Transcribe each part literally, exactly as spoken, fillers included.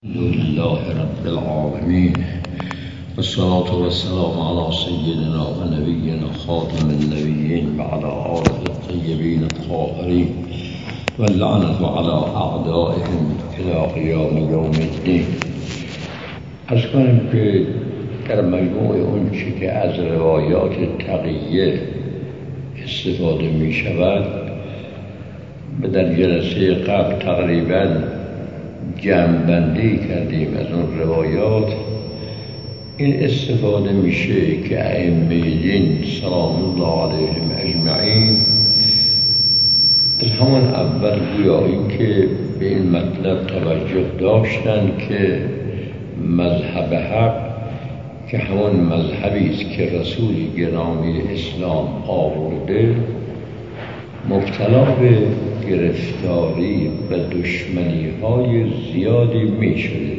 لله رب العالمين والصلاة والسلام على سيدنا ونبينا خاتم النبيين وعلى آله الطيبين الطاهرين واللعنة على أعدائهم إلى قيام يوم الدين. از کنیم که در مجموع اون چی که از روایات تقیه استفاده می شود به در جلسه قبل تقریباً جمع‌بندی کردیم از اون روایات. این استفاده میشه که ائمه دین سلام الله علیهم اجمعین از همان اول گویا این که به این مطلب توجه داشتن که مذهب حق که همان مذهبی است که رسول گرامی اسلام آورده مبتلا به گرفتاری و دشمنی های زیادی می شده.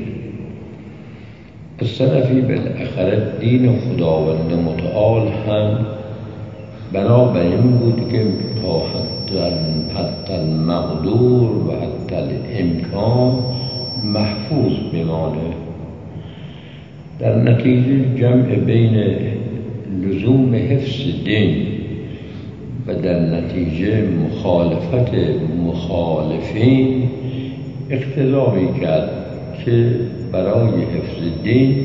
از طرفی بالاخره دین خداوند متعال هم بنابر این بود که تا حتی المقدور و حتی الامکان محفوظ بمانه. در نتیجه جمع بین لزوم حفظ دین و در نتیجه مخالفت مخالفین اقتضا می‌کرد که برای حفظ دین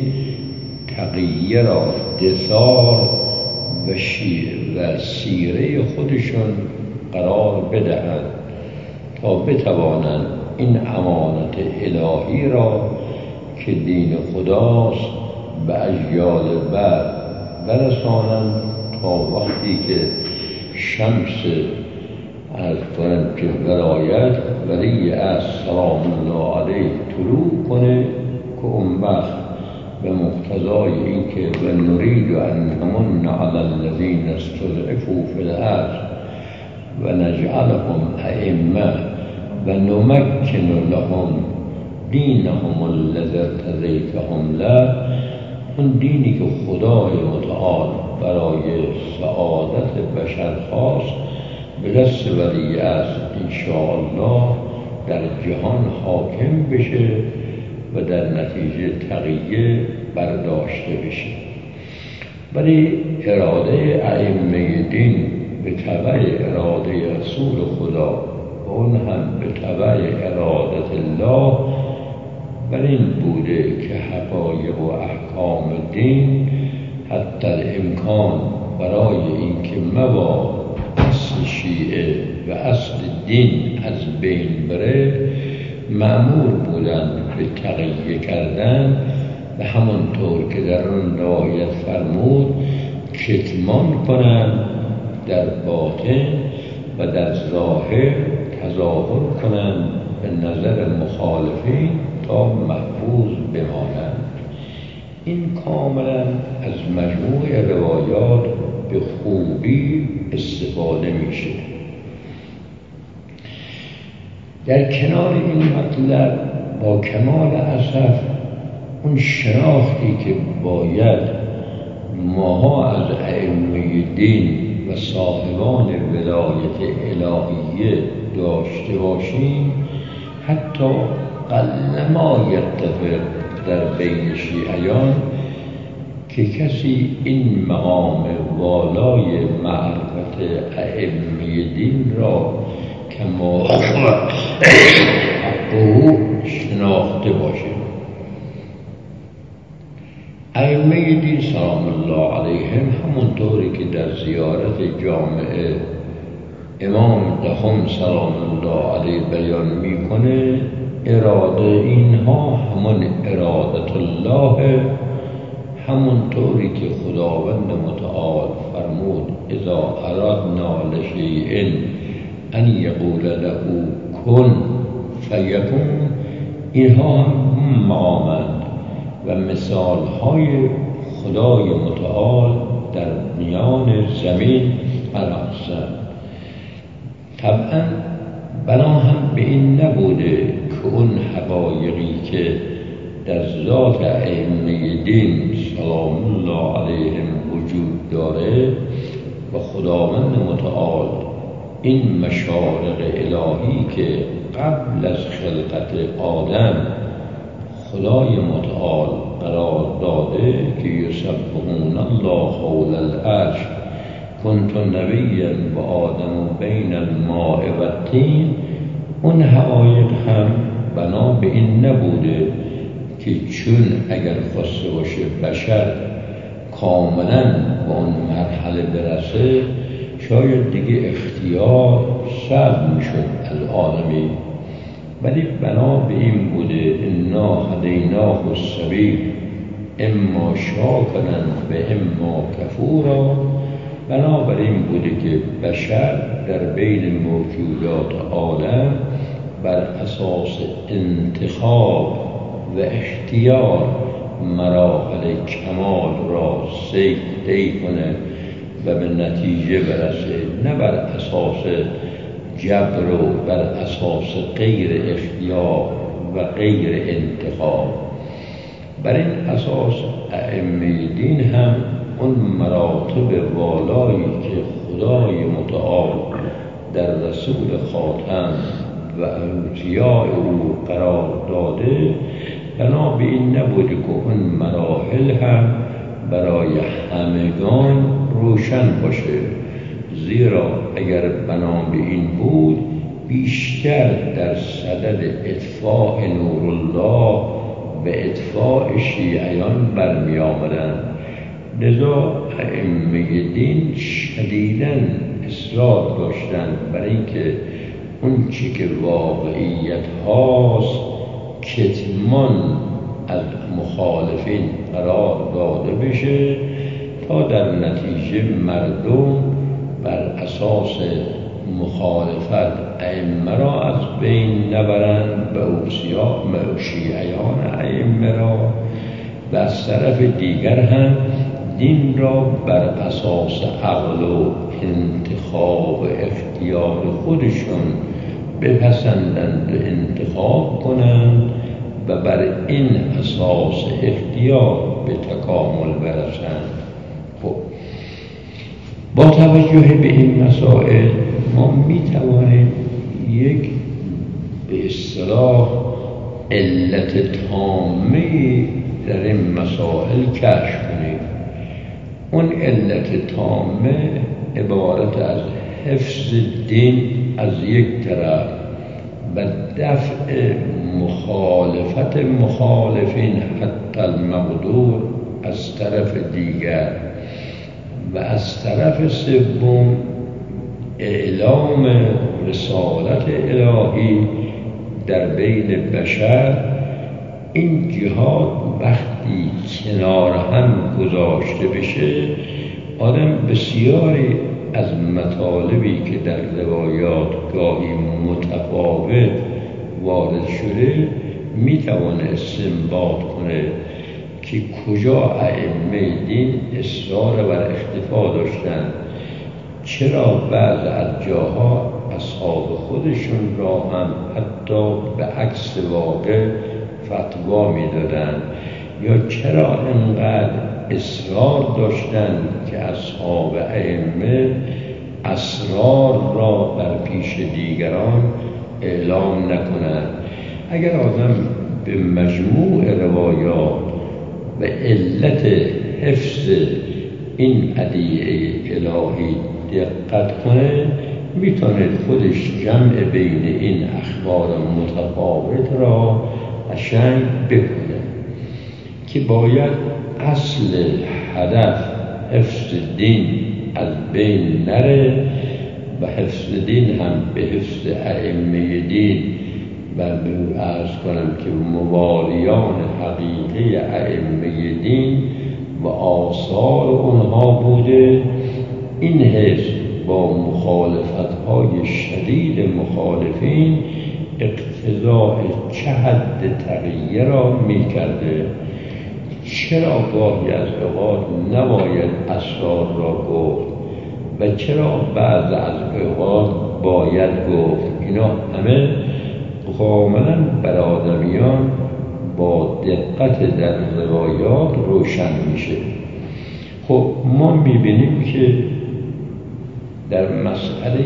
تقیه را دثار و شیر و سیره خودشون قرار بدهند تا بتوانند این امانت الهی را که دین خداست به اجیال بعد برسانند تا وقتی که شمس از کنم که ولایت ولی از سلام الله علیه طلوع کنه که اون وقت به مقتضای این که و نرید ان نمن علی الذین استضعفوا فی الارض و نجعلهم ائمه و نمکن لهم دینهم الذی ارتضیتهم له، اون دینی که خدای متعال برای سعادت بشر خواست به دست ولی از انشاءالله در جهان حاکم بشه و در نتیجه تقیه برداشته بشه. ولی اراده ائمه دین به تبع اراده رسول خدا و اون هم به تبع ارادت الله بر این بوده که حقایق و احکام دین حتی الامکان برای اینکه مبادا اصل شیعه و اصل دین از بین بره مأمور بودند به تقیه کردن و همانطور که در اون روایت فرمود کتمان کنند در باطن و در ظاهر تظاهر کنند به نظر مخالفین تا محفوظ بمانند. این کاملا از مجموع روایات به خوبی استفاده میشه. در کنار این مطلب با کمال اسف اون شناختی که باید ماها از ائمه دین و صاحبان ولایت الهیه داشته باشیم حتی قلما یتفق در بین شیعیان که کسی این مقام والای معرفت ائمه دین را که ما حقه شناخته باشه. ائمه دین سلام الله علیهم همونطوری که در زیارت جامعه امام دهم سلام الله علیه بیان میکنه اراده اینها همان ارادت الله، همونطوری که خداوند متعال فرمود اذا ارادنا لشیء ان یقول له کن فیکون. اینها هم مقامند و مثالهای خدای متعال در میان زمین قرار هستند. طبعا بنا هم به این نبوده که اون حقایقی که در ذات ائمه دین سلام الله علیهم وجود داره و خداوند متعال این مشارق الهی که قبل از خلقت آدم خدای متعال قرار داده که یسبحون الله حول العرش کنت نبیا و آدم بین الماء و الطین، اون حقایق هم بنا به این نبوده که چون اگر خواسته باشه بشر کاملا به اون مرحله برسه شاید دیگه اختیار صعب میشد از آدمی، ولی بنا به این بوده انا هدیناه السبیل اما شاکرا و اما کفورا. بنابراین بوده که بشر در بین موجودات عالم بر اساس انتخاب و اختیار مراحل کمال را طی کنه و به نتیجه برسه، نه بر اساس جبر و بر اساس غیر اختیار و غیر انتخاب. بر این اساس ائمه دین هم اون مراتب والایی که خدای متعال در رسول خاتم و اولیاء او قرار داده بنا به این نبوده که اون مراحل هم برای همگان روشن باشه، زیرا اگر بنا به این بود بیشتر در صدد اطفاء نورالله و اطفاء شیعیان برمی آمدن. لذا ائمه دین شدیداً اصرار داشتند برای اینکه اون چی که واقعیت هاست کتمان از مخالفین قرار داده بشه تا در نتیجه مردم بر اساس مخالفت ائمه را از بین نبرند به اوصیا و شیعیان ائمه را و از طرف دیگر هم دین را بر اساس عقل و انتخاب اختیار خودشون بپسندند و انتخاب کنند و بر این اساس اختیار به تکامل برسند. خب با توجه به این مسائل ما می توانیم یک به اصطلاح علت تامه در این مسائل کشف کنیم. اون علت تامه عبارت از حفظ دین از یک طرف و دفع مخالفت مخالفین حتی المقدور از طرف دیگر و از طرف سوم اعلام رسالت الهی در بین بشر. این جهاد وقتی کنار هم گذاشته بشه آدم بسیاری از مطالبی که در روایات گاهی متفاوت وارد شده میتوانه استنباط کنه که کجا ائمه دین اصرار بر اختفا داشتند، چرا بعض از جاها اصحاب خودشون را هم حتی به عکس واقع فتوا میدادند، یا چرا انقدر اصرار داشتند که اصحاب ائمه اسرار را در پیش دیگران اعلام نکنند. اگر آدم به مجموع روایات و علت حفظ این ادعیه الهی دقت کنه میتونه خودش جمع بین این اخبار متفاوت را قشنگ بکنه که باید اصل هدف حفظ دین از بین نره و حفظ دین هم به حفظ ائمه دین و به عرض کنم که موالیان حقیقی ائمه دین و آثار اونها بوده. این حفظ با مخالفت های شدید مخالفین اقتضاء چه حد تغییر را می کرده. چرا گاهی از اوقات نباید اسرار را گفت و چرا بعض از اوقات باید گفت؟ اینا همه کاملا بر آدمیان با دقت در روایات روشن میشه. خب ما میبینیم که در مسئله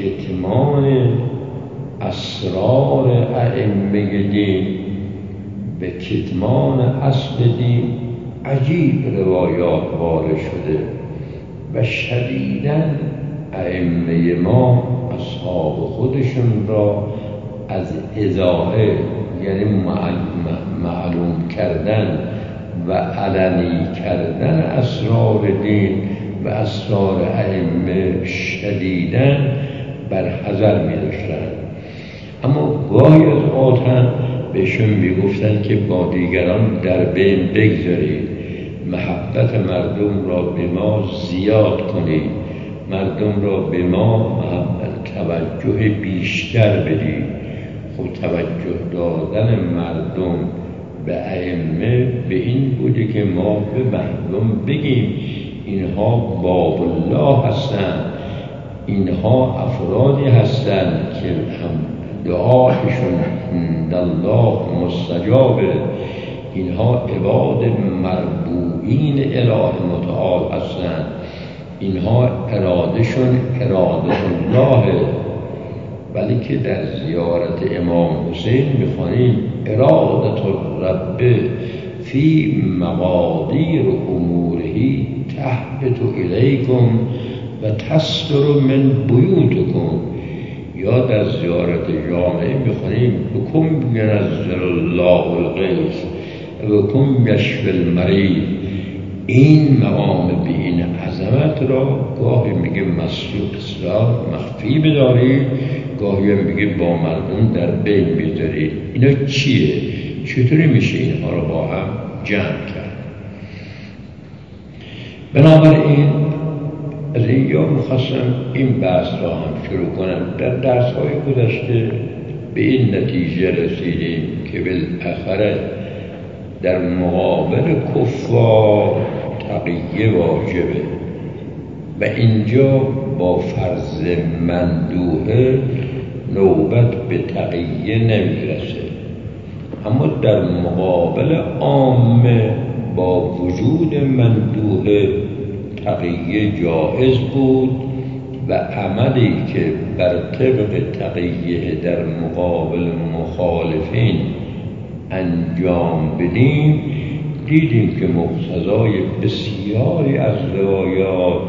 کتمان اسرار ائمه دین به کتمان اصل دین عجیب روایات وارد شده و شدیداً ائمه ما اصحاب خودشون را از اضاحه، یعنی معلوم کردن و علنی کردن اسرار دین و اسرار ائمه شدیداً بر حذر می داشتن. اما گاهی از اوقات هم بهشون می گفتن که با دیگران در بین بگذارید، محبت مردم را به ما زیاد کنید، مردم را به ما توجه بیشتر بدید. خب توجه دادن مردم به ائمه به این بوده که ما به مردم بگیم اینها باب الله هستند، اینها افرادی هستند که هم دعایشون عند الله مستجابه، اینها عباد مربوبین اله متعال هستند، اینها ارادهشون اراده الله. ولی که در زیارت امام حسین میخوانیم ارادت الرب فی مقادیر امورهی تهبط الیکم و تصدر من بیوتکم، یا در زیارت جامعه میخوانیم بکم ینزل الله الغیث بکم یشفی المریض. این مقام به این عظمت را گاهی میگه مسلوق اصلاح مخفی بدارید، گاهی هم میگه با مردم در بین بیدارید. اینا چیه؟ چطوری میشه اینها رو با هم جمع کرد؟ بنابراین از اینجا میخواستم این بحث را هم شروع کنم. در درس های گذشته به این نتیجه رسیدیم که بالاخره در مقابل کفار تقیه واجبه و اینجا با فرض مندوحه نوبت به تقیه نمیرسه، اما در مقابل عامه با وجود مندوحه تقیه جائز بود و عملی که بر طبق تقیه در مقابل مخالفین انجام بدیم دیدیم که مقتضای بسیاری از روایات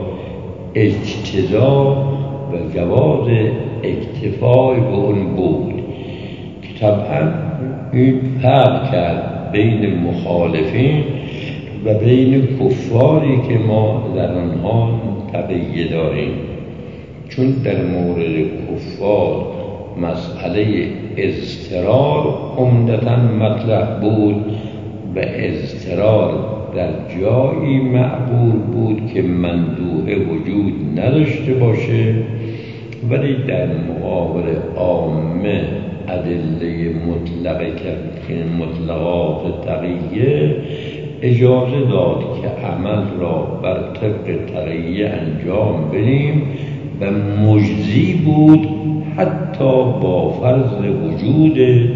اجتزا و جواز اکتفای به اون بود که طبعا این فرق کرد بین مخالفین و بین کفاری که ما در آنها تقیه داریم، چون در مورد کفار مسئله اضطرار عمدتاً مطرح بود و اضطرار در جایی معقول بود که مندوحه وجود نداشته باشه، ولی در مقابل عامه ادله مطلقه که مطلقات تقیه اجازه داد که عمل را بر طبق تقیه انجام بدیم و مجزی بود حتی با فرض وجود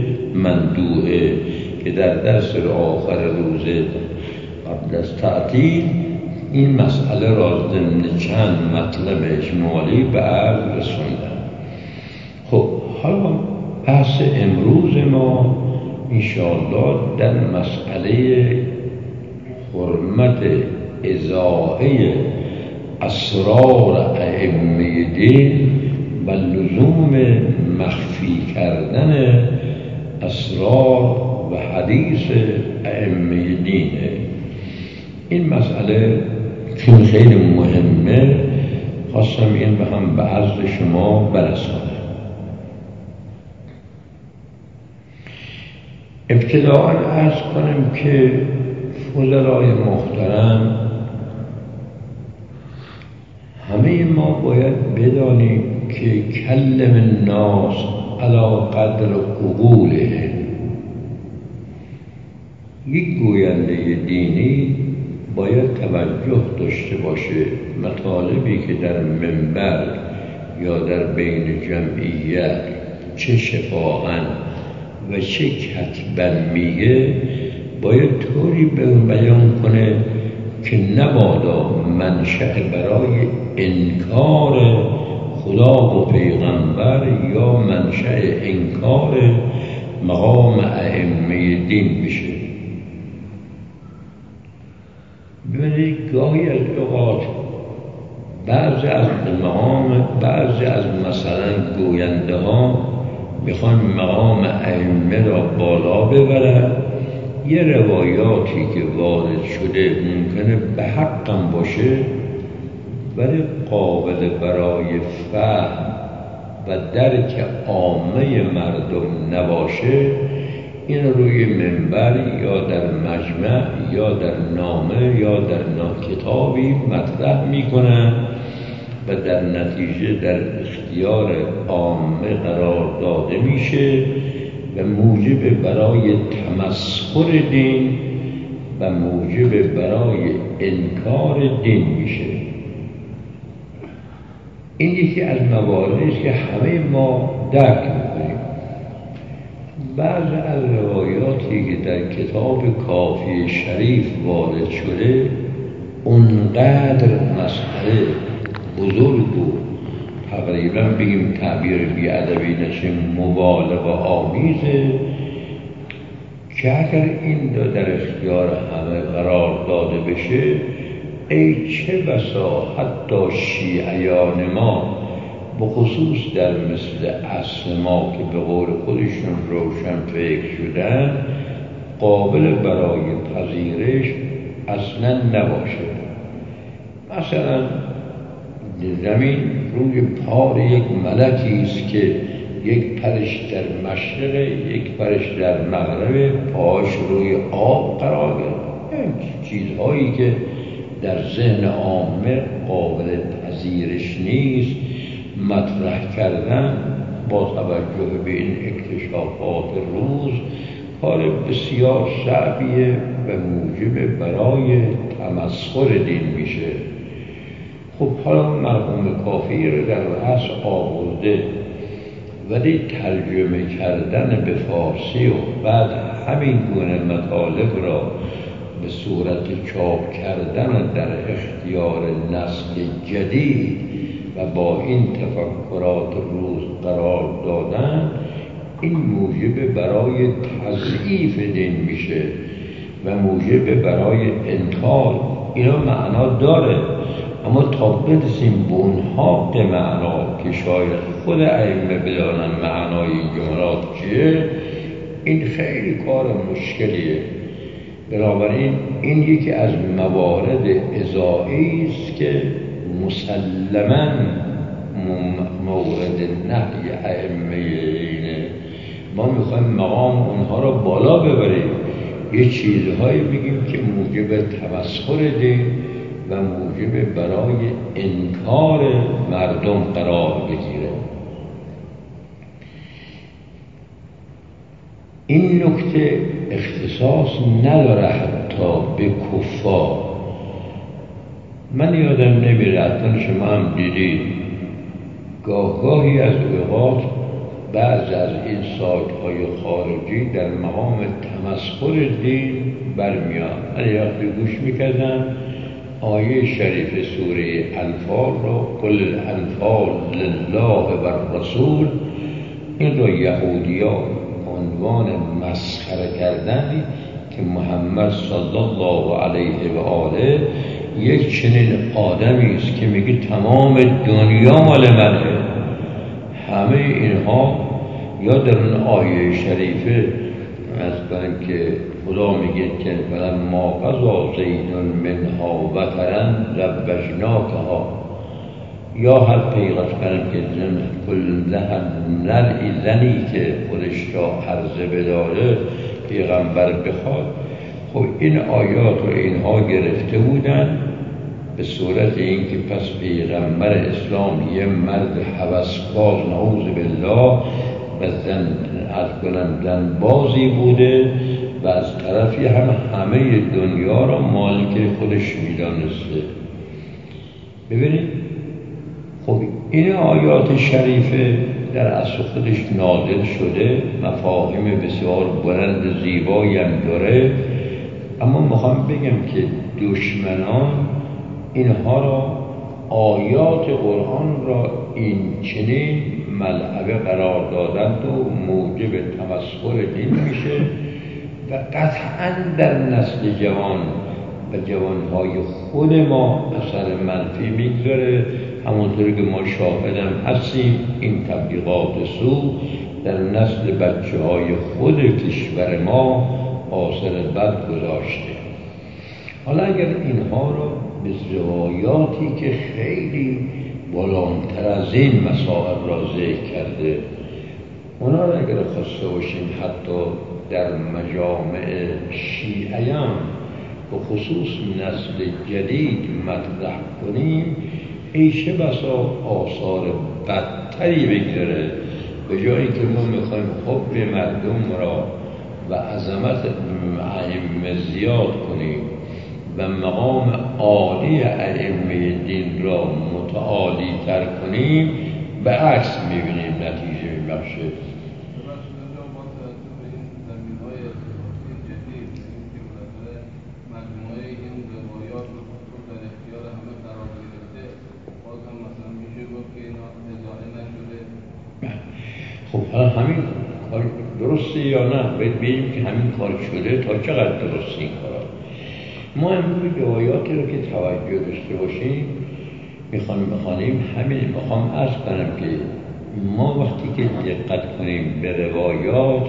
مندوحه که در درس آخر روزه قبل از تعطیل این مسئله را ضمن چند مطلب اجمالی به عرض رسوندم. خب حالا بحث امروز ما انشاءالله در مسئله حرمت اضاحه اسرار ائمه دین و لزوم مخفی کردن اسرار و حدیث ائمه دینه. این مسئله چون خیلی مهمه خواستم این به هم به عرض شما برسانم. ابتداءً عرض کنم که فضلای محترم، همه ما باید بدانیم که کلم الناس علی قدر عقوله. یک گوینده دینی باید توجه داشته باشه مطالبی که در منبر یا در بین جمعیت چه شفاهاً و چه کتباً میگه، باید طوری بیان کنه که نبادا منشأ برای انکار خدا و پیغمبر یا منشأ انکار مقام ائمه دین بشه. ببینید گاهی از اوقات بعضی از مقام بعضی از مثلا گوینده ها میخوان مقام ائمه را بالا ببرن. یه روایاتی که وارد شده ممکنه به حقم باشه ولی قابل برای فهم و درک عامه مردم نباشه، این روی منبر یا در مجمع یا در نامه یا در کتابی مطرح میکنن و در نتیجه در اختیار عامه قرار داده میشه و موجب برای تمسخر دین و موجب برای انکار دین میشه. این یکی از مواردی است که همه ما درک میکنیم. بعض از روایاتی که در کتاب کافی شریف وارد شده اونقدر مسئله بزرگ و تقریبا بگیم تعبیر بی‌ادبی نشه مبالغه آمیزه که اگر این در اختیار همه قرار داده بشه، ای چه بسا حتی شیعیان ما بخصوص در مثل اصل ما که به قول خودشون روشن فکر شدن قابل برای پذیرش اصلا نباشه. مثلا زمین روی پار یک ملکی است که یک پرش در مشرق یک پرش در مغرب، پاش روی آب قرار گرفت. چیزهایی که در ذهن عامه قابل پذیرش نیست مطرح کردن با توجه به این اکتشافات روز کار بسیار صعبیه و موجب برای تمسخر دین میشه. خب حالا مرحوم کافی رو در رأس آورده ولی ترجمه کردن به فارسی و بعد همین گونه مطالب را به صورت چاپ کردن در اختیار نسل جدید و با این تفکرات روز قرار دادن، این موجب برای تضعیف دین میشه و موجب برای انکار. اینا معنا داره، اما تا برسیم به اون حق معنا که شاید خود ائمه بدانن معنای این جملات چیه، این خیلی کار مشکلیه. بنابراین این یکی از موارد اضافی است که مسلماً مورد نهی ائمه اینه. ما میخوایم مقام اونها را بالا ببریم، یه چیزهایی بگیم که موجب تمسخر دین و موجب برای انکار مردم قرار بگیره. این نکته اختصاص نداره حتی به کفار. من یادم نمیره، حتی شما هم دیدید گاه گاهی از اوقات بعض از این سایت‌های خارجی در مقام تمسخر دین برمیان. من یه وقتی گوش میکردم آیه شریف سوره انفال را کل الانفال لله و الرسول، این را یهودیان عنوان مسخره کردن که محمد صلی الله علیه و آله یک چنین آدمی است که میگه تمام دنیا مال منه. همه اینها یا در اون آیه شریفه مثلا که خدا میگه که فلما قضا زید منها وطرا زوجناکها، یا هر پیغمبر که زن کل زن زنی که خودش را عرضه بداره پیغمبر بخواد. خب این آیات و اینها گرفته بودن به صورت اینکه پس پیغمبر اسلام یه مرد هوسباز نعوذ بالله و زن از کنم زن بازی بوده و از طرفی هم همه دنیا را مالک خودش میدانسته. ببینید خب این آیات شریفه در اصل خودش نازل شده، مفاهیم بسیار بلند زیبایی هم داره، اما میخوام بگم که دشمنان اینها را آیات قرآن را این چنین ملعبه قرار دادند و موجب تمسخر دین میشه و قطعا در نسل جوان و جوانهای خود ما اثر منفی میگذاره. همونطوری که ما شاهدم هستیم این تبلیغات سو در نسل بچه های خود کشور ما آثر بد گذاشته. حالا اگر اینها رو به روایاتی که خیلی بلندتر از این مسائل را ذکر کرده اونا رو اگر خواسته باشیم حتی در مجامع شیعیان و خصوص نسل جدید مطرح کنیم، ایشه بسا آثار بدتری بگذاره. به جایی که ما میخوایم حب مردم را و عظمت ائمه زیاد کنیم و مقام عالی ائمه دین را متعالی تر کنیم، به عکس میبینیم نتیجه میبخشه. خب حالا همین کار درسته یا نه؟ باید بگیم که همین کار شده، تا چقدر درسته این کار. ما امروز روایاتی رو که توجه داشته باشیم میخوام بخوانیم. همین میخوام عرض کنم که ما وقتی که دقت کنیم به روایات،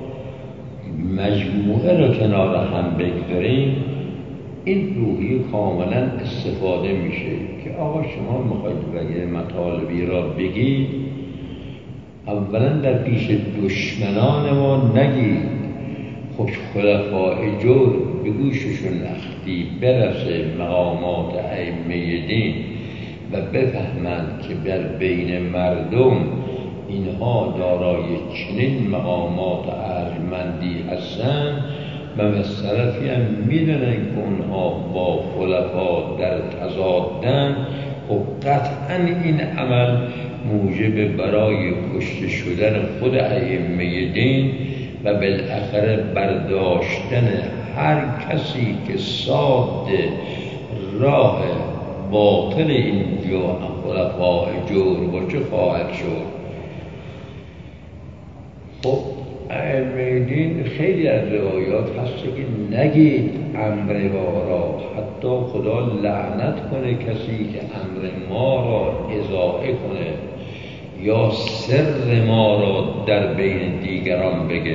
مجموعه رو کنار هم بگذاریم، این روحی کاملا استفاده میشه که آقا شما میخواید بگه مطالبی را بگید، اولا در پیش دشمنان ما نگید. خب خلفای جور به گوششون وقتی برسه مقامات ائمه دین و بفهمند که در بین مردم اینها دارای چنین مقامات ارجمندی هستند و از طرفی هم میدونن که اونها با خلفا در تضادن، خب قطعا این عمل موجب برای کشته شدن خود ائمه دین و بالاخره برداشتن هر کسی که صاد راه باطل این خلفاء جور باشه خواهد شد. خب ائمه دین خیلی از روایات هست که نگید امر ما را، حتی خدا لعنت کنه کسی که امر ما را اضاعه کنه یا سر ما را در بین دیگران بگه.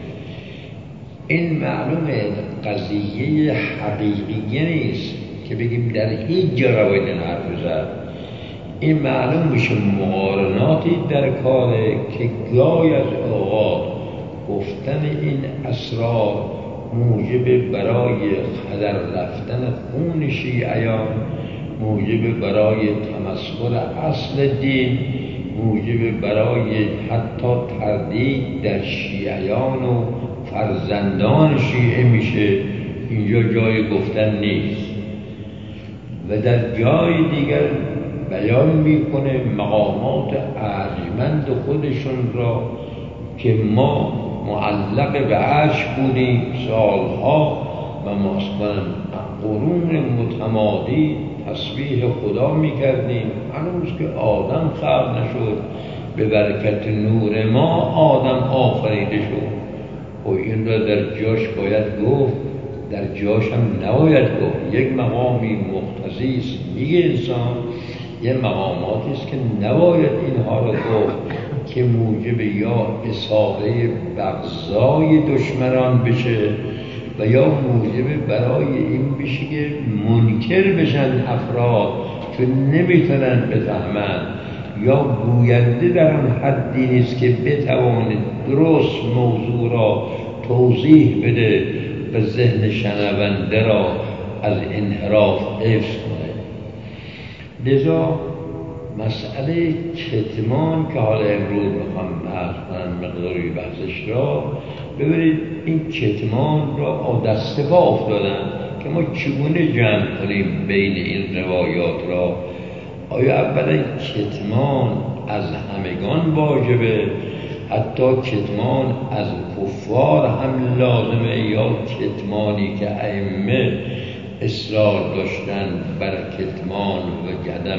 این معلومه قضیه حقیقی نیست که بگیم در هیچ جا روایت حرف زد. این معلوم میشه مقارناتی در کاره که گاهی از اوقات گفتن این اسرار موجب برای هدر رفتن خون شیعیان، موجب برای تمسخر اصل دین، موجب برای حتی تردید در شیعیان و فرزندان شیعه میشه. اینجا جای گفتن نیست. و در جای دیگر بیان میکنه مقامات ارجمند خودشون را که ما معلق به عرش بودیم سالها و ما اصلا قرون متمادی تسبیح خدا میکردیم، هنوز که آدم خلق نشد به برکت نور ما آدم آفریده شد. و این را در جاش باید گفت، در جاش هم نباید گفت. یک مقامی مقتضی است میگه انسان، یه مقاماتی است که نباید اینها را گفت که موجب یا اصابه بغضای دشمنان بشه و یا موجب برای این بشه که منکر بشن افراد چون نمیتونن بفهمن، یا گوینده در آن حدی نیست که بتواند درست موضوع را توضیح بده و ذهن شنونده را از انحراف حفظ کنه. لذا مسئله کتمان که حالا امروز میخوام بحث کنم مقداری بحثش را ببینید، این کتمان را دست پا افتادن که ما چگونه جمع کنیم بین این روایات را. آیا اولا کتمان از همگان واجبه، حتی کتمان از کفار هم لازمه، یا کتمانی که ائمه اصرار داشتن بر کتمان و عدم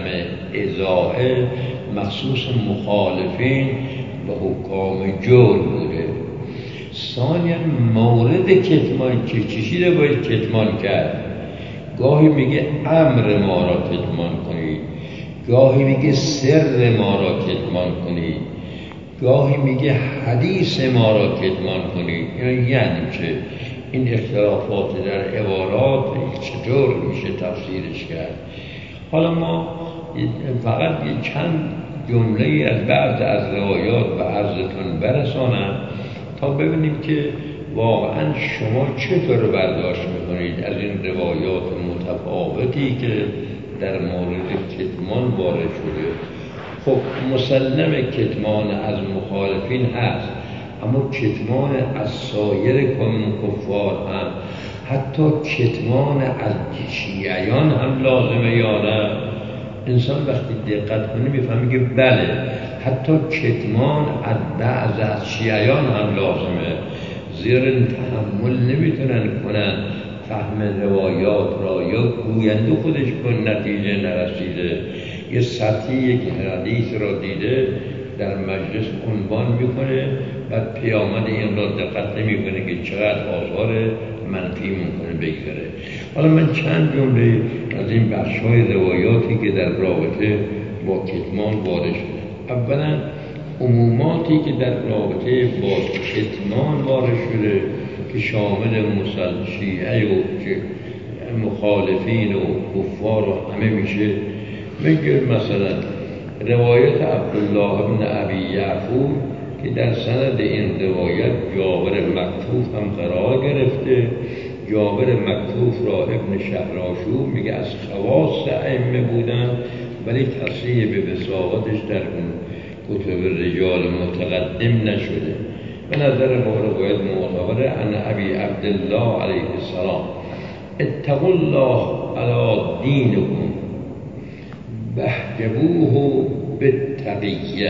اذاعه مخصوص مخالفین و حکام جور بوده. ثانیا مورد کتمان که چیزی رو باید کتمان کرد، گاهی میگه امر ما را کتمان کنید، گاهی میگه سر ما را کتمان کنید، گاهی میگه حدیث ما را کتمان کنید. یعنی, یعنی چه؟ این اختلافات در عبارات چطور میشه تفسیرش کرد؟ حالا ما فقط یه چند جمله از بعض از روایات و عرضتون برسانم تا ببینیم که واقعا شما چطور برداشت میکنید از این روایات متفاوتی که در مورد کتمان وارد شده. خب مسلم کتمان از مخالفین هست، اما کتمان از سایر کفار هم، حتی کتمان از شیعیان هم لازمه یا نه؟ انسان وقتی دقت کنه میفهمه که بله، حتی کتمان از بعض از شیعیان هم لازمه، زیرا تحمل نمیتونن کنن فهم روایات را، یا گوینده خودش به نتیجه نرسیده، یه سطحی یک حدیث را دیده در مجلس عنوان میکنه، بعد پیامد این را دقت نمیکنه که چقدر آثار منفی ممکنه بگذاره. حالا من چند جمله از این بخش‌های روایاتی که در رابطه با کتمان وارد شده. اولا عموماتی که در رابطه با کتمان وارد شده که شامل مسلم شیعه و مخالفین و کفار و همه میشه. بگیر مثلا روایت عبدالله بن ابی یعفور که در سند این روایت جابر مکتوف هم قرار گرفته. جابر مکتوف را ابن شهرآشوب میگه از خواص ائمه بودن، ولی تصریح به وساقتش در اون کتب رجال متقدم نشده. به نظر ما روایت معتبره. ان ابی عبدالله علیه السلام اتقوا الله علی دینکم واحجبوه بالتقیه.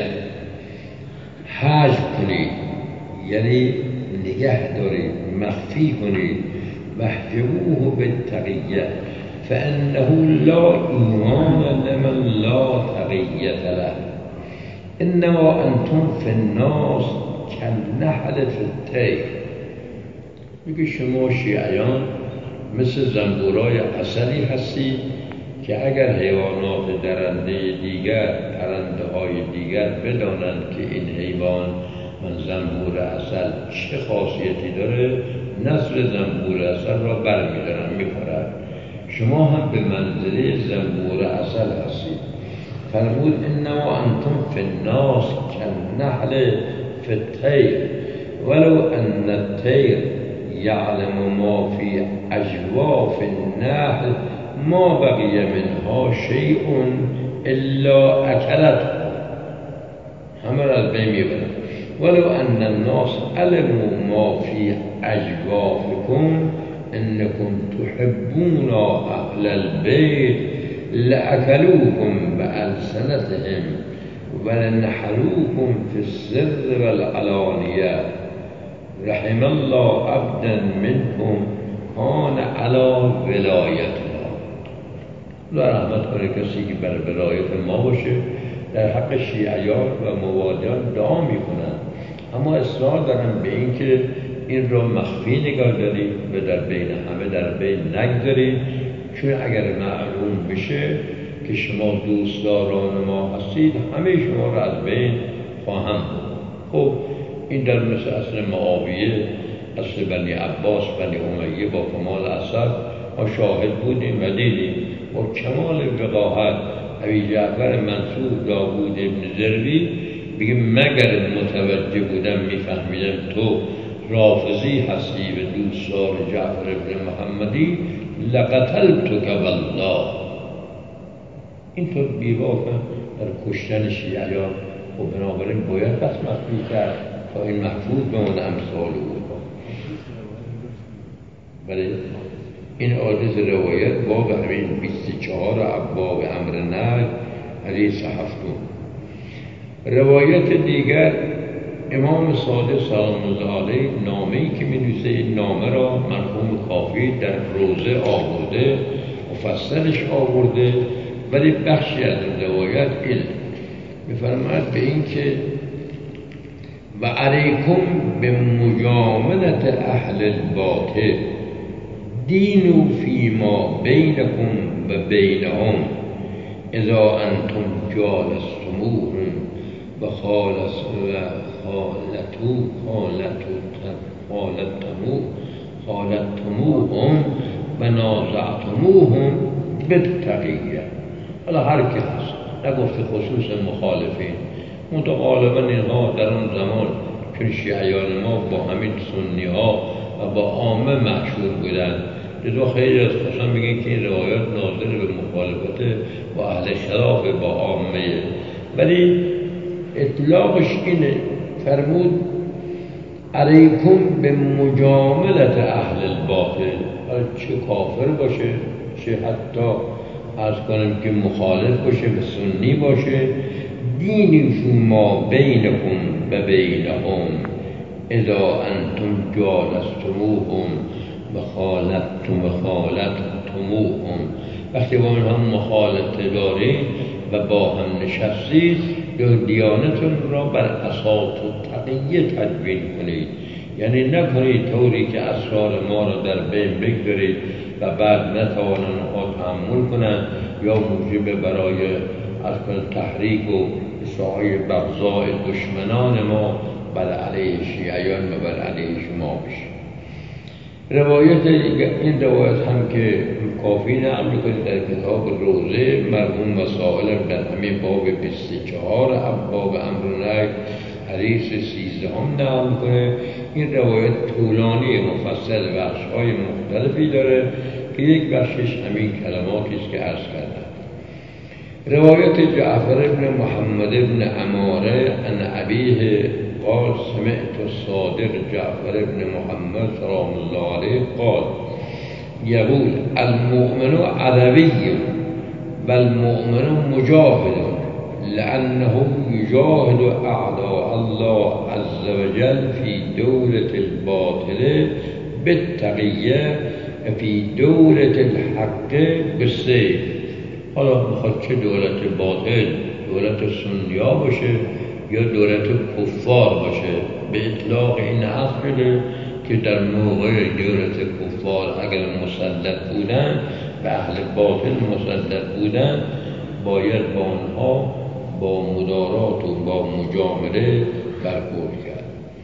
حجب کنید یعنی نگه دارید، مخفی کنید. واحجبوه بالتقیه فانه لا ایمان لمن لا تقیه له. انما انتم فی الناس کالنحل فی الطیر. میگه شما شیعیان مثل زنبورای عسلی هستید که اگر حیوانات درنده دیگر، پرنده های دیگر بدانند که این حیوان من زنبور عسل چه خاصیتی داره، نسل زنبور عسل را برمیدارن میخورن. شما هم به منزله زنبور عسل هستید. فرمود انما انتم فی الناس کالنحل فی الطیر ولو ان الطیر یعلم ما فی اجواف النحل ما بقی منها شیء الا اکلته. همه را از بین میبرن. ولو ان الناس علموا ما فی اجوافکم انکم تحبون اهل البیت لأکلوکم بألسنتهم ولنحلوکم فی السر والعلانیه. رحم الله عبدا منکم کان علی ولایتنا. الله رحمت کنه کسی که بر ولایت ما باشه. در حق شیعیان و موادیان دعا میکنن، اما اصرار دارن به این که این را مخفی نگاه دارید و در بین همه در بین نگذارید، چون اگر معلوم بشه که شما دوستداران ما هستید همه شما را از بین خواهم برد. خب این در مثل اصل معاویه، اصل بنی عباس، بنی امیه با کمال اثر ما شاهد بودیم و دیدیم. با کمال وقاحت ابی جعفر منصور داوود ابن زروی بگه مگر متوجه بودم میفهمیدم تو رافضی هستی و دوستدار جعفر ابن محمدی لقتلتک والله. اینطور بیواقع در کشتن شیعیان و بنابراین باید بس مخفی کرد تا این محفوظ بمونه امثال او. ولی این حادث روایت باب همین بیست و چهار ابواب امر نهی حدیث هفتم. روایت دیگر امام صادق سلام الله علیه نامه‌ای که می‌نویسه، این نامه را مرحوم کافی در روزه آورده، مفصلش آورده، ولی بخشی از این روایت علم می‌فرماید به این که و علیکم به مجاملت اهل الباطل دینو فیما بینکم و بینهم اذا انتم جالستموهم و خالص و خالتو خالتو خالتمو خالتموهم و نازعتموهم بالتقیه. حالا هر کی هست، نگفته خصوص مخالفین، منطقه غالبا اینها در اون زمان چون شیعیان ما با همین سنی ها و با عامه مشهور بودن، لذا خیلی از خصوصا میگن که این روایات ناظر به مخالفت با اهل خلاف با عامه، ولی اطلاقش اینه. فرمود علیکم به مجاملت اهل الباطل، چه کافر باشه، چه حتی عرض کنم که مخالف باشه به سنی باشه، دینی فیما بینکم و بینهم اذا انتم جالستموهم و خالتتم و خالتتموهم، وقتی با هم مخالطه دارید و با هم نشستید، دیانتون را بر اساس تقیه تدوین کنید، یعنی نکنید طوری که اسرار ما را در بین بگذارید و بعد نتوانند آنها تحمل کنند یا موجب برای از تحریک و سعی بغضاء دشمنان ما بر علیه شیعیان و بر علیه شما بشه. روایت این روایت هم که کافی نقل می‌کنید در کتاب روزه مرحوم مسائل در همین باب بیست و چهار باب امر و نهی حدیث سیزده هم نقل می‌کنه. این روایت طولانی مفصل بخش‌های مختلفی داره که یک بخشش همین کلماتی است که عرض کردم. روایت جعفر ابن محمد ابن عماره ان ابیه قال سمعت الصادق جعفر ابن محمد سلام الله علیه قال یقول المؤمن عربی و المؤمن مجاهد لأنه یجاهد اعداء الله عز وجل فی دولة الباطل بالتقیه فی دولة الحق بالسیف. حالا میخواد چه دولت باطل، دولت سنیا باشه یا دولت کفار باشه، به اطلاق این حق شده که در موقع دولت کفار اگر مسلط بودن و اهل باطل مسلط بودن، باید با آنها با مدارات و با مجامله برخورد کرد.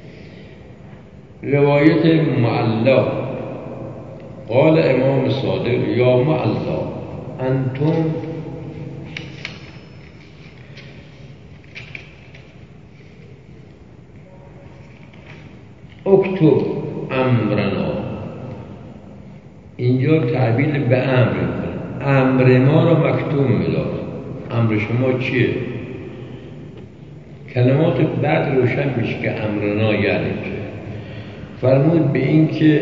روایت معلا قال امام صادق یا معلا انتم اکتب امرنا، اینجا تعبیر به امر کنه، امر ما رو مکتوب می‌داره. امر شما چیه؟ کلمات بعد روشن میشه که امرنا یعنی چه. فرمود به این که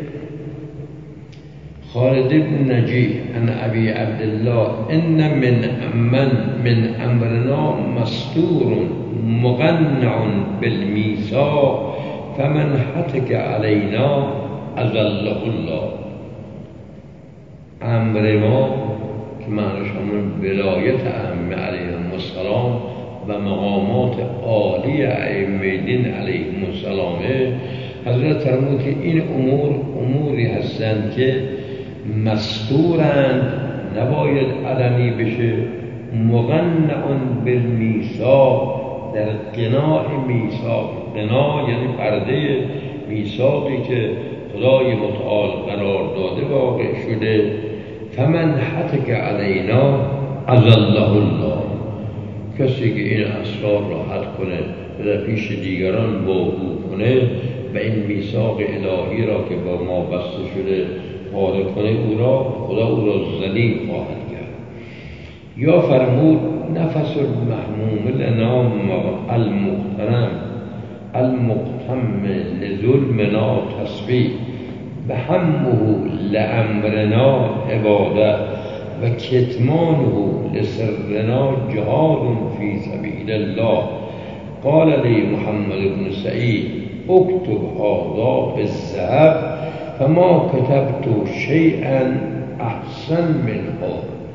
خالد بن نجیح عن ابی عبدالله ان من من من امرنا مستور مقنع بالمیثاق فمن حتک علینا اذله الله. امر ما که معنیش همون ولایت ائمه علیهم السلام و مقامات عالی ائمه دین علیهم السلام، حضرت فرمود که این امور اموری هستند که مستورند، نباید علنی بشه، مقنع بالمیثاق، در قناع میثاق، قناع یعنی پرده میثاقی که خدای متعال قرار داده واقع شده. فمن حتک علینا اذله الله، کسی که این اسرار را حد کنه و در پیش دیگران باقو کنه و این میثاق الهی را که با ما بسته شده پاره کنه، او را خدا او را ذلیل خواهد کرد. یا فرمود نفس المحموم لنا المقتنم المقتم لظلمنا تسبیح به همه لامرنا عبادت و کتمانه لسرنا جهاد فی سبیل الله قال لی محمد بن سعید اکتب هذا بالذهب فما كتبت شیئا احسن منه.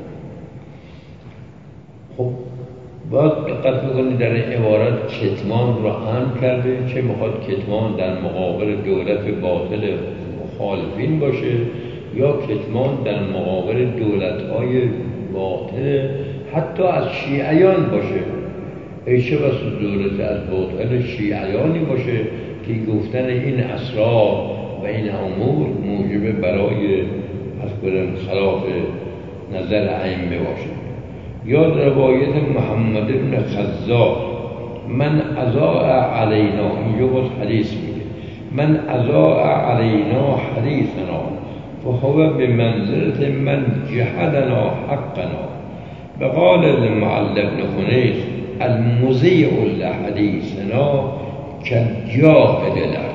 خب باید دقت بکنید در این عبارت کتمان را هم کرده، چه میخواد کتمان در مقابل دولت باطل مخالفین باشه یا کتمان در مقابل دولت‌های باطل حتی از شیعیان باشه. ای چه بس دولت از باطل شیعیانی باشه که گفتن این اسرار و این امور موجب برای از کنم خلاف نظر ائمه باشه. یا روایت محمد بن خزاع من اضاع علینا، اینجا باز حدیث میگه من اضاع علینا حدیثنا فهو بمنزلت من جحدنا حقنا. وقال المعل بن خنیس المذیع لحدیثنا کالجاهد له.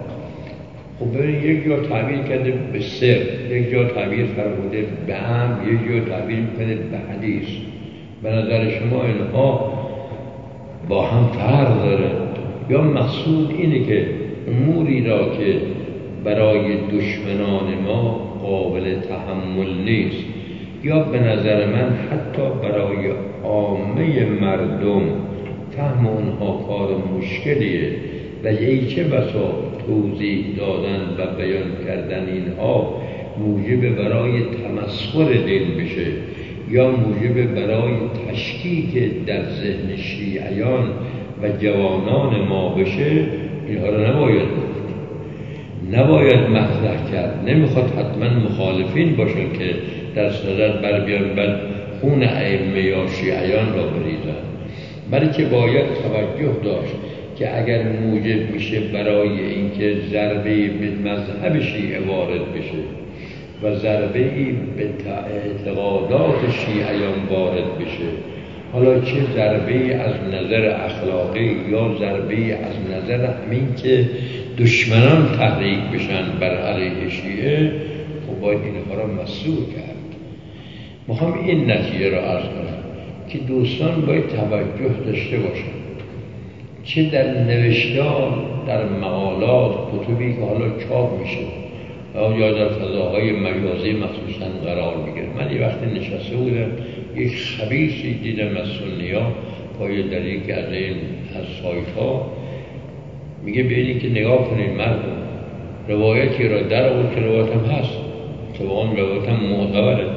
خب ببینید یک جا تعبیر کرده به سر، یک جا تعبیر فرموده به امر، یک جا تعبیر میکنه به حدیث. به نظر شما اینها با هم فرق داره یا مقصود اینه که اموری را که برای دشمنان ما قابل تحمل نیست یا به نظر من حتی برای عامه مردم فهم اونها کار مشکلیه و یه چه بسا توضیح دادن و بیان کردن اینها موجب برای تمسخر دین بشه یا موجب برای تشکیک در ذهن شیعیان و جوانان ما بشه، اینها رو نباید گفت، نباید مطرح کرد. نمیخواد حتما مخالفین باشن که در صدر بر بیان بعد خون ائمه یا شیعیان را بریزن، بلکه باید توجه داشت که اگر موجب میشه برای اینکه ضربه به مذهب شیعه وارد بشه و ضربه‌ای به اعتقادات شیعیان وارد بشه، حالا چه ضربه‌ای از نظر اخلاقی یا ضربه‌ای از نظر همین که دشمنان تحریک بشن بر علیه شیعه، خب باید اینها را مسئول کرد. میخوام این نتیجه را عرض کنم که دوستان باید توجه داشته باشن، چه در نوشتار، در مقالات، کتبی که حالا چاپ میشه یا در فضاهای مجازی مخصوصا قرار میگیره. من یه وقتی نشسته بودم یک خبیثی دیدم از سنی‌ها پای در یکی از این از سایت ها میگه بیایید که نگاه کنید مردم، روایتی را در آورد که روایت هم هست، طبعا روایت هم معتبره.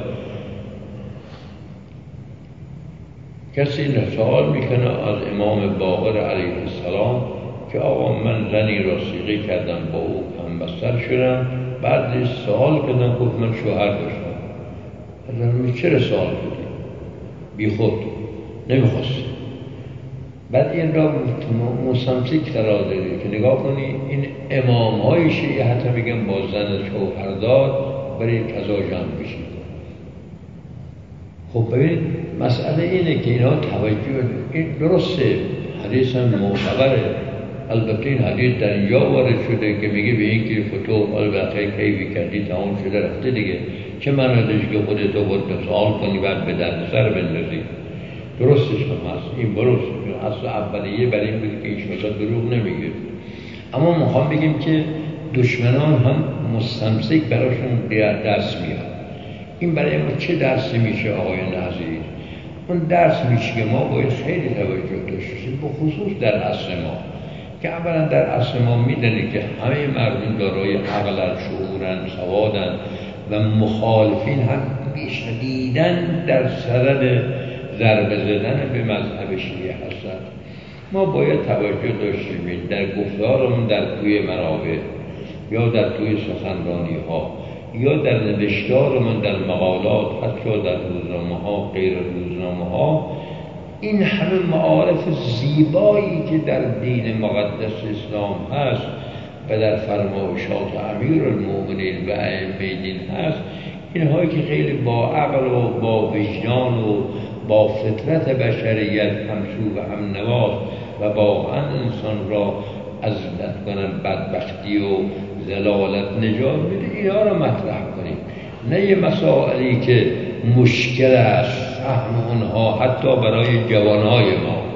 کسی سوال میکنه از امام باقر علیه السلام که آقا من زنی را صیغه کردم با او هم بستر شدم، بعد سوال کردم گفت من شوهر داشتم. حضرت چرا سوال کردی؟ بی خود نمیخواستی. بعد این را مستمسک قرار دادی که نگاه کنی این امام های شیعه حتی میگن با زن شوهر داد برای قضا جمع بشید. خب ببین مسئله اینه که اینا توجه، این درسته حدیث هم معتبره، البته این حدیث در اینجا وارد شده که میگه به این که فتو البته کیفی کردی تمام شده رفته دیگه، چه معنی داشت که خودتو بود سوال کنی بعد به درد سر بندازی. درستش هم هست، این درست اصل اولیه برای این بود که ایشالا دروغ نمیگه. اما میخوام بگیم که دشمنان هم مستمسک براشون دست میاد. این برای ما چه درسی میشه آقایان عزیز؟ اون درس میشه که ما باید خیلی توجه داشته باشیم، به خصوص در عصر ما که اولا در عصر ما میدونید که همه مردم دارای عقلن، شعورن، سوادن و مخالفین هم بیشدیدن در صدد ضربه زدن به مذهب شیعه هستند. ما باید توجه داشته باشیم در گفتارمون در توی منابع یا در توی سخنرانی ها یا در نوشتارمون در مقالات، حتی در روزنامه ها، غیر روزنامه ها، این همه معارف زیبایی که در دین مقدس اسلام هست و در فرمایشات امیرالمومنین و ائمه دین هست، اینهایی که خیلی با عقل و با وجدان و با فطرت بشریت همسو و هم نواز و واقعا انسان را از کنن بدبختی و ضلالت نجات میده، اینها را مطرح کنیم. نه یه مسائلی که مشکل است فهم اونها حتی برای جوانهای ما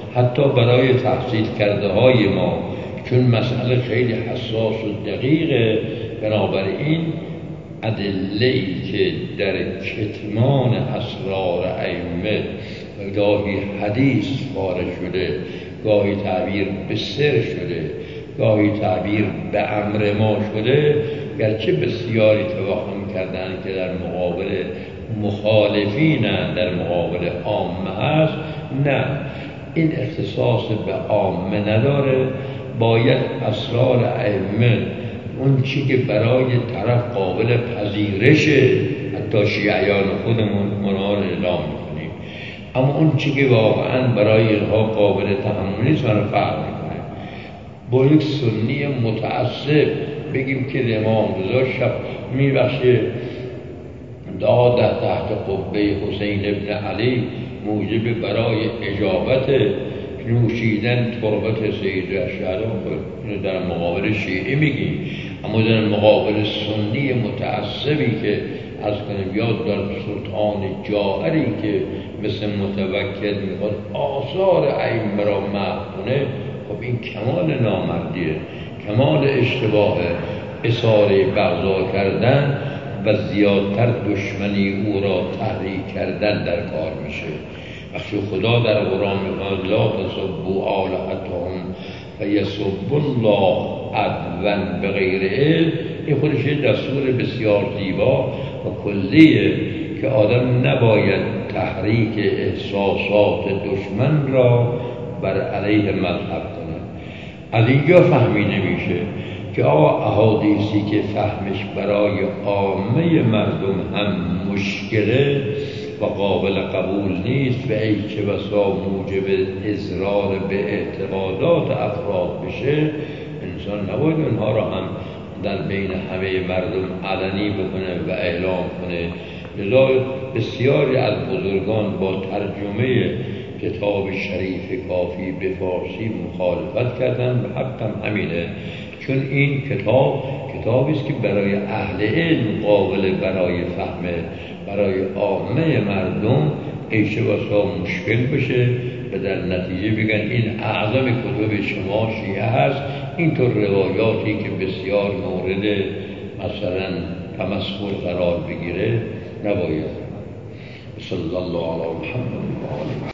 حتی برای تحصیل کرده های ما، چون مسئله خیلی حساس و دقیقه. بنابراین ادله‌ای که در کتمان اسرار ائمه و گاهی حدیث وارد شده، گاهی تعبیر به سر شده، گاهی تعبیر به امر ما شده، گرچه بسیاری توهم کردن که در مقابل مخالفین در مقابل عامه هست، نه، این اختصاص به عامه نداره. باید اسرار ائمه، اون چی که برای طرف قابل پذیرشه، حتی شیعیان خودمون منار اعلام میکنیم، اما اون چی که واقعا برای اینها قابل تحمل نیست رو فرق میکنه. با یک سنی متعصب بگیم که امام رضا شب میبخشه داد تحت قبه حسین ابن علی موجب برای اجابت نوشیدن تربت سید اشعری، اینو در مقابل شیعه میگیم، اما در مقابل سنی متعصبی که از کنیم یاد در سلطان جائری که مثل متوکل میخواد آثار ائمه را محو کنه، خب این کمال نامردیه، کمال اشتباه، اثاره بغضا کردن و زیادتر دشمنی او را تحریک کردن در کار میشه. وقتی خدا در قرآن میگه لا تسبوا آلهتهم فیسبوا الله عدوا بغیر علم، این خودش دستور بسیار زیبا و کلیه که آدم نباید تحریک احساسات دشمن را بر علیه مذهب کنه. از اینجا فهمیده میشه که آقا احادیثی که فهمش برای عامه مردم هم مشکله و قابل قبول نیست و ای چه بسا موجب اضرار به اعتقادات افراد بشه، انسان نباید اونها را هم در بین همه مردم علنی بکنه و اعلام کنه. لذا بسیاری از بزرگان با ترجمه کتاب شریف کافی به فارسی مخالفت کردن و حق هم همینه، چون این کتاب کتابی است که برای اهل علم قابل برای فهم برای عامه مردم ایشه بسا مشکل بشه و در نتیجه بگن این اعظم کتب شما شیعه هست. اینطور روایاتی که بسیار مورد مثلا تمسخر قرار بگیره نباید. صلی الله علی محمد و آله